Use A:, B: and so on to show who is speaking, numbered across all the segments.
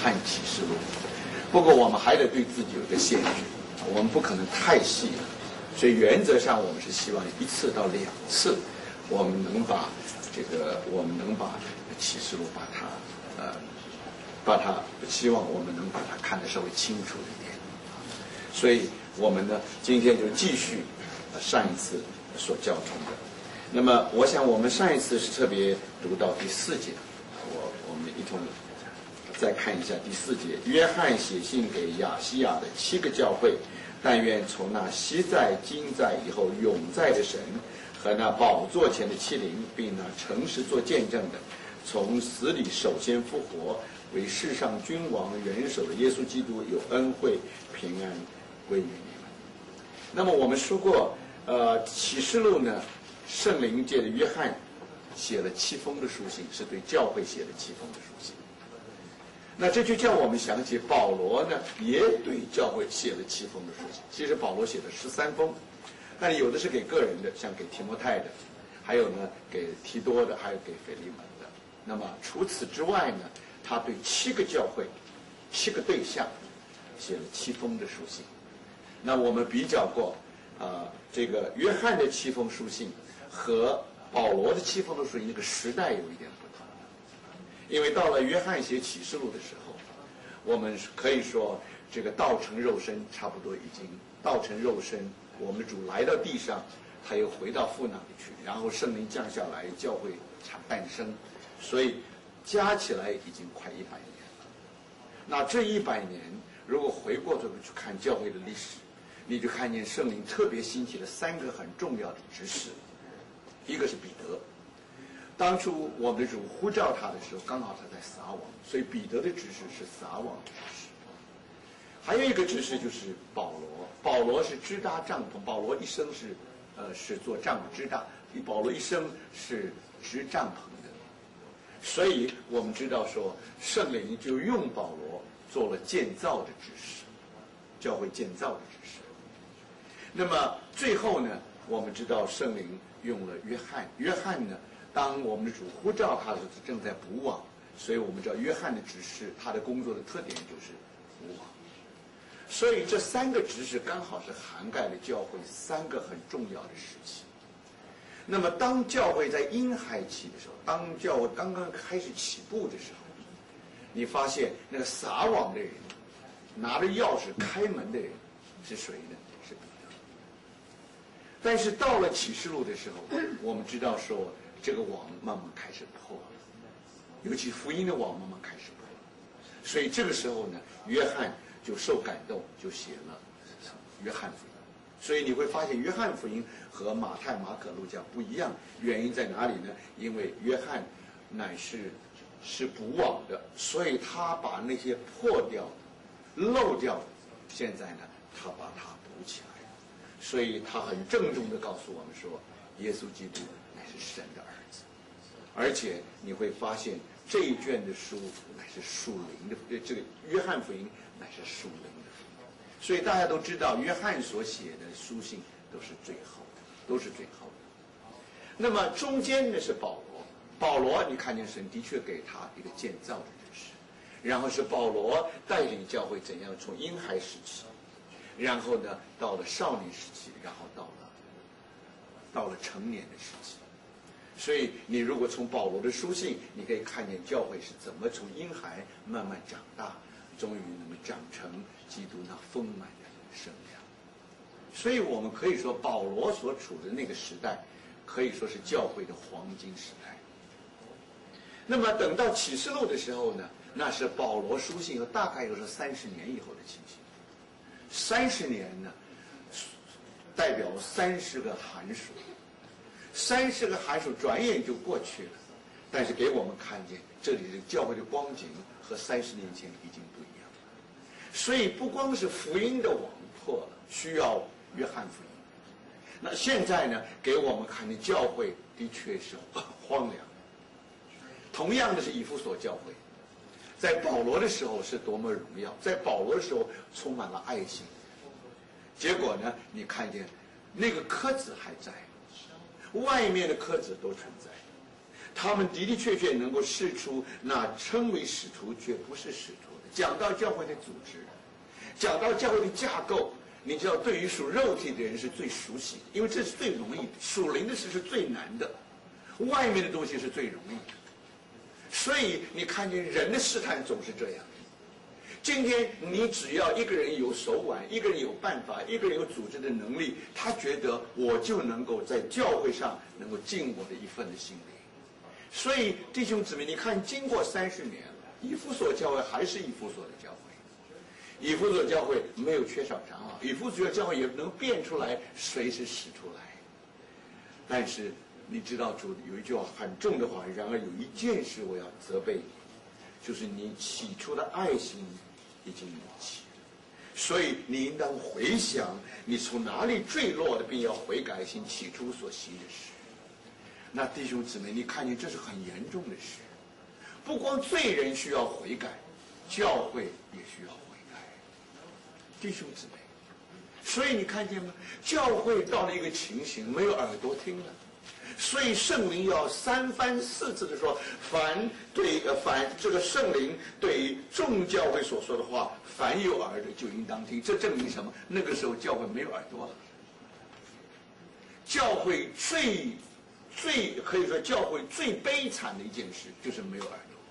A: 看启示录。不过我们还得对自己有一个限制，我们不可能太细了，所以原则上我们是希望1次到2次，我们能把启示录希望我们能把它看得稍微清楚一点。所以我们呢，今天就继续上一次所教从的。那么我想我们上一次是特别读到第4节，我们一同再看一下第4节。约翰写信给亚细亚的7个教会，但愿从那昔在、今在、以后永在的神和那宝座前的7灵，并那诚实做见证的，从死里首先复活，为世上君王元首的耶稣基督有恩惠平安归于你们。那么我们说过，启示录呢，圣灵界的约翰写了7封的书信，是对教会写的7封的书信。那这就叫我们想起保罗呢，也对教会写了7封的书信。其实保罗写了13封，但有的是给个人的，像给提摩太的，还有呢给提多的，还有给腓利门的。那么除此之外呢，他对7个教会、7个对象写了7封的书信。那我们比较过，这个约翰的7封书信和保罗的7封的书信，那个时代有一点不同。因为到了约翰写启示录的时候，我们可以说这个道成肉身差不多已经道成肉身，我们主来到地上，他又回到父那里去，然后圣灵降下来，教会诞生，所以加起来已经快100年了。那这100年，如果回过头去看教会的历史，你就看见圣灵特别兴起了3个很重要的执事。一个是彼得，当初我们的主呼召他的时候，刚好他在撒网，所以彼得的执事是撒网的执事。还有一个执事就是保罗，保罗是支搭帐篷，保罗一生是做帐篷支搭，保罗一生是支帐篷的。所以我们知道说，圣灵就用保罗做了建造的执事，教会建造的执事。那么最后呢，我们知道圣灵用了约翰，约翰呢，当我们的主呼召他的时候，正在补网，所以我们知道约翰的执事，他的工作的特点就是补网。所以这3个执事刚好是涵盖了教会3个很重要的时期。那么当教会在婴孩期的时候，当教会刚刚开始起步的时候，你发现那个撒网的人，拿着钥匙开门的人是谁呢？是彼得。但是到了启示录的时候，我们知道说这个网慢慢开始破了，尤其福音的网慢慢开始破了。所以这个时候呢，约翰就受感动，就写了约翰福音。所以你会发现约翰福音和马太、马可、路加不一样，原因在哪里呢？因为约翰乃是补网的，所以他把那些破掉的、漏掉的，现在呢，他把它补起来。所以他很郑重地告诉我们说，耶稣基督乃是神的儿子。而且你会发现这一卷的书乃是属灵的，这个约翰福音乃是属灵的福音。所以大家都知道，约翰所写的书信都是最后的，都是最后的。那么中间呢是保罗，保罗你看见神的确给他一个建造的知识，然后是保罗带领教会怎样从婴孩时期，然后呢到了少年时期，然后到了成年的时期。所以你如果从保罗的书信，你可以看见教会是怎么从婴孩慢慢长大，终于能够长成基督那丰满的生量。所以我们可以说保罗所处的那个时代可以说是教会的黄金时代。那么等到启示录的时候呢，那是保罗书信大概又是30年以后的情形。30年呢代表30个寒暑，30个寒暑转眼就过去了，但是给我们看见这里的教会的光景和30年前已经不一样了。所以不光是福音的网破了，需要约翰福音。那现在呢，给我们看见教会的确是荒凉。同样的是以弗所教会，在保罗的时候是多么荣耀，在保罗的时候充满了爱心。结果呢，你看见那个柯子还在，外面的柯子都存在， 他们的的确确能够示出那称为使徒却不是使徒的。讲到教会的组织，讲到教会的架构，你知道对于属肉体的人是最熟悉的，因为这是最容易的，属灵的事是最难的，外面的东西是最容易的。所以你看见人的试探总是这样。今天你只要一个人有手腕，一个人有办法，一个人有组织的能力，他觉得我就能够在教会上能够尽我的一份的心力。所以弟兄姊妹，你看经过30年了，以弗所教会还是以弗所的教会，以弗所教会没有缺少长老，以弗所教会也能辨出来谁是使出来。但是你知道主有一句话很重的话，然而有一件事我要责备你，就是你起初的爱心已经离弃了，所以你应当回想你从哪里坠落的，并要悔改心起初所行的事。那弟兄姊妹，你看见这是很严重的事，不光罪人需要悔改，教会也需要悔改，弟兄姊妹。所以你看见吗？教会到了一个情形，没有耳朵听了，所以圣灵要3番4次的说，凡这个圣灵对众教会所说的话，凡有耳的就应当听。这证明什么？那个时候教会没有耳朵了。教会可以说教会最悲惨的一件事就是没有耳朵，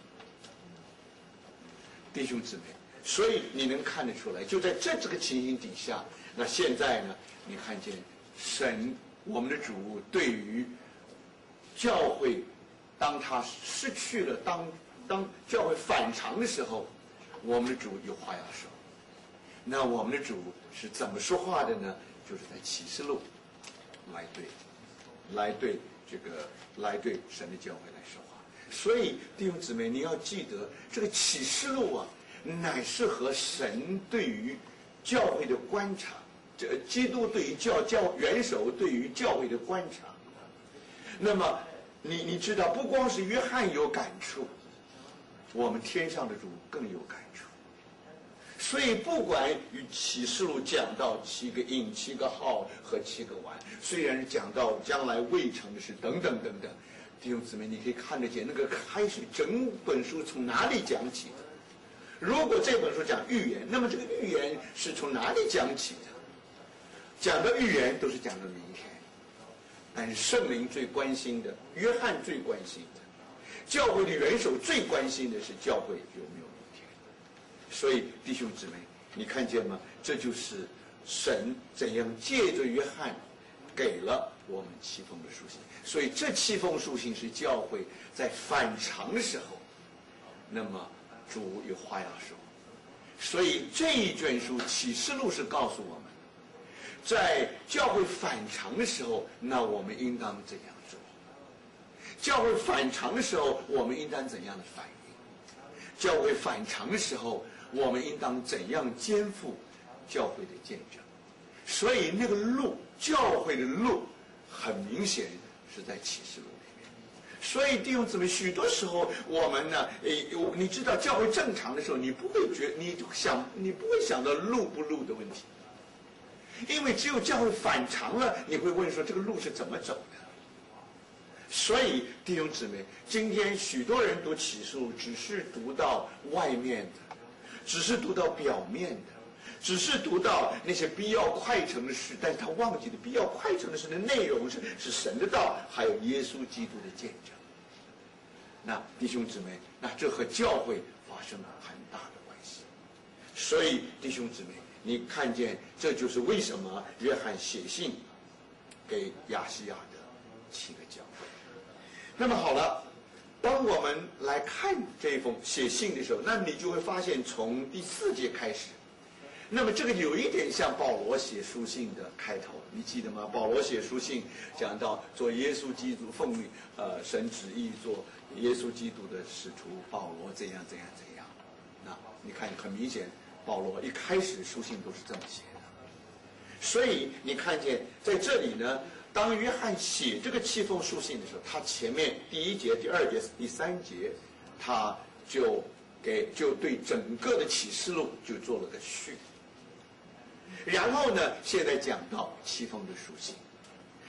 A: 弟兄姊妹。所以你能看得出来，就在这个情形底下，那现在呢，你看见神我们的主对于教会，当他失去了，当教会反常的时候，我们的主有话要说。那我们的主是怎么说话的呢？就是在启示录来对神的教会来说话。所以弟兄姊妹，你要记得这个启示录啊，乃是和神对于教会的观察，基督对于元首对于教会的观察。那么你知道，不光是约翰有感触，我们天上的主更有感触。所以不管与启示录讲到7个印、7个号和7个碗，虽然讲到将来未成的事等等等等，弟兄姊妹，你可以看得见那个开始整本书从哪里讲起的。如果这本书讲预言，那么这个预言是从哪里讲起的？讲的预言都是讲的明天，但是圣灵最关心的，约翰最关心的，教会的元首最关心的是教会有没有明天。所以弟兄姊妹，你看见吗？这就是神怎样借着约翰给了我们7封的书信。所以这7封书信是教会在反常的时候，那么主有话要说。所以这一卷书启示录是告诉我们，在教会反常的时候，那我们应当怎样做？教会反常的时候，我们应当怎样的反应？教会反常的时候，我们应当怎样肩负教会的见证？所以那个路，教会的路，很明显是在启示录里面。所以弟兄姊妹，许多时候我们呢，你知道教会正常的时候，你不会想到路不路的问题，因为只有教会反常了，你会问说这个路是怎么走的。所以弟兄姊妹，今天许多人读启示录，只是读到外面的，只是读到表面的，只是读到那些必要快成的事，但是他忘记了必要快成的事的内容是神的道，还有耶稣基督的见证。那弟兄姊妹，那这和教会发生了很大的关系。所以弟兄姊妹，你看见这就是为什么约翰写信给亚细亚的7个教会。那么好了，当我们来看这封写信的时候，那你就会发现从第4节开始，那么这个有一点像保罗写书信的开头，你记得吗？保罗写书信讲到做耶稣基督奉神旨意做耶稣基督的使徒保罗怎样。那你看很明显，保罗一开始书信都是这么写的。所以你看见在这里呢，当约翰写这个7封书信的时候，他前面第1节、第2节、第3节，他就对整个的启示录就做了个序。然后呢，现在讲到7封的书信，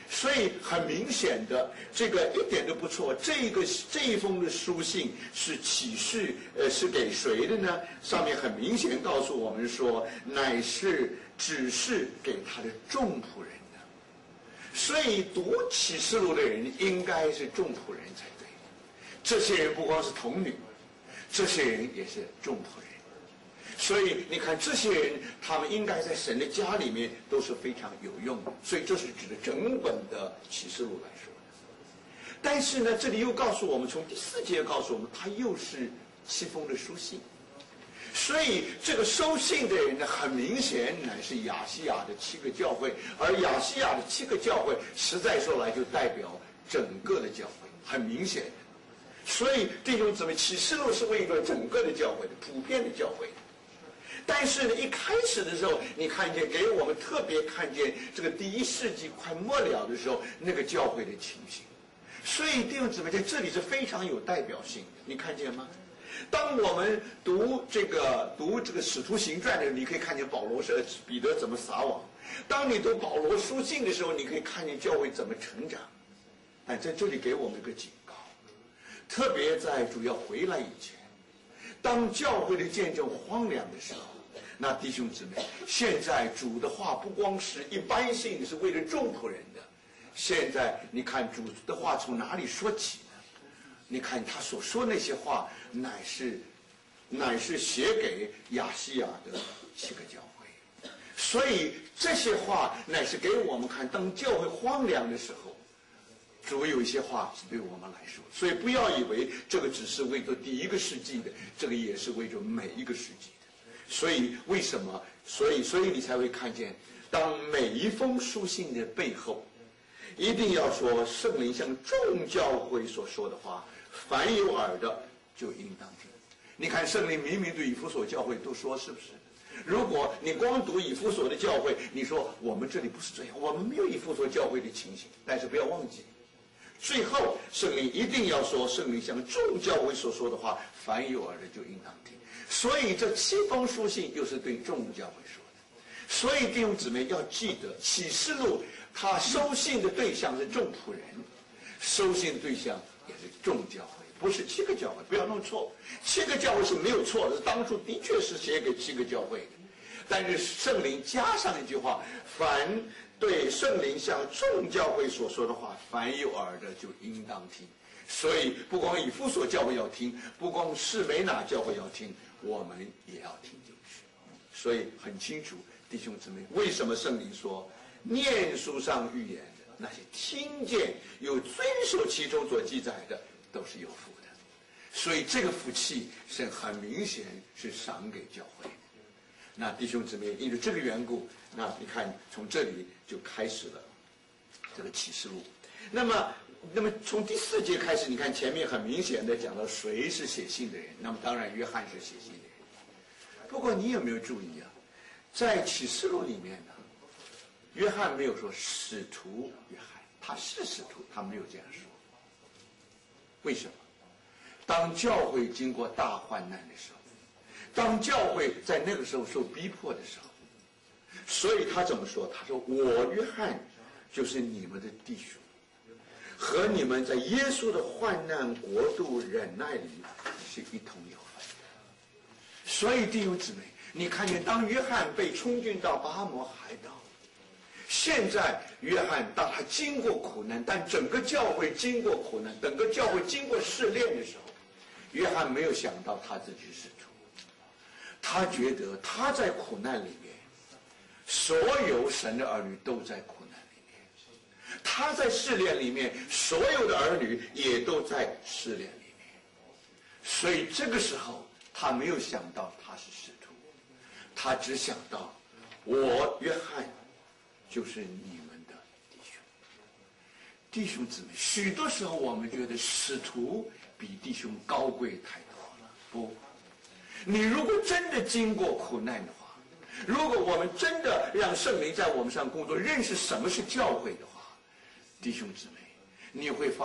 A: 所以很明显的，这个一点都不错。这一封的书信是启示，是给谁的呢？上面很明显告诉我们说，乃是指示给他的众仆人的。所以读启示录的人应该是众仆人才对。这些人不光是童女，这些人也是众仆人。所以你看，这些人他们应该在神的家里面都是非常有用的。所以这是指的整本的启示录来说的。但是呢，这里又告诉我们，从第4节告诉我们，他又是7封的书信。所以这个收信的人呢，很明显乃是亚细亚的7个教会，而亚细亚的7个教会，实在说来就代表整个的教会，很明显的。所以弟兄姊妹，启示录是为了整个的教会的，普遍的教会的。但是呢，一开始的时候，你看见给我们特别看见这个第1世纪快末了的时候，那个教会的情形。所以弟兄姊妹，在这里是非常有代表性的，你看见吗？当我们读这个使徒行传的时候，你可以看见保罗是彼得怎么撒网；当你读保罗书信的时候，你可以看见教会怎么成长。但在这里给我们一个警告，特别在主要回来以前，当教会的见证荒凉的时候，那弟兄姊妹，现在主的话不光是一般性是为了众仆人的，现在你看主的话从哪里说起呢？你看他所说那些话，乃是写给亚细亚的7个教会。所以这些话乃是给我们看，当教会荒凉的时候，主有一些话是对我们来说。所以不要以为这个只是为着第1个世纪的，这个也是为着每一个世纪的。所以为什么？所以你才会看见，当每一封书信的背后，一定要说圣灵向众教会所说的话，凡有耳的就应当听。你看圣灵明明对以弗所教会都说，是不是？如果你光读以弗所的教会，你说我们这里不是这样，我们没有以弗所教会的情形。但是不要忘记，最后圣灵一定要说，圣灵向众教会所说的话，凡有耳的就应当听。所以这7封书信又是对众教会说的。所以弟兄姊妹要记得，启示录他收信的对象是众仆人，收信的对象也是众教会，不是7个教会，不要弄错。7个教会是没有错的，当初的确是写给7个教会的。但是圣灵加上一句话，凡对圣灵向众教会所说的话，凡有耳的就应当听。所以不光以弗所教会要听，不光士美拿教会要听，我们也要听进去。所以很清楚，弟兄姊妹，为什么圣灵说念书上预言的那些听见有遵守其中所记载的都是有福的？所以这个福气是很明显是赏给教会的。那弟兄姊妹，因为这个缘故，那你看从这里就开始了这个启示录。那么从第4节开始，你看前面很明显的讲到谁是写信的人，那么当然约翰是写信的人。不过你有没有注意啊，在启示录里面呢，约翰没有说使徒约翰，他是使徒，他没有这样说。为什么？当教会经过大患难的时候，当教会在那个时候受逼迫的时候，所以他怎么说？他说我约翰就是你们的弟兄，和你们在耶稣的患难国度忍耐里是一同有份的。所以弟兄姊妹，你看见当约翰被充进到巴摩海岛，现在约翰当他经过苦难，但整个教会经过苦难，整个教会经过试炼的时候，约翰没有想到他自己是使徒，他觉得他在苦难里面，所有神的儿女都在苦难里面，他在试炼里面，所有的儿女也都在试炼里面。所以这个时候他没有想到他是使徒，他只想到我约翰就是你们的弟兄。弟兄姊妹，许多时候我们觉得使徒比弟兄高贵太多了。不，你如果真的经过苦难的话，如果我们真的让圣灵在我们上工作，认识什么是教会的话，弟兄姊妹，你会发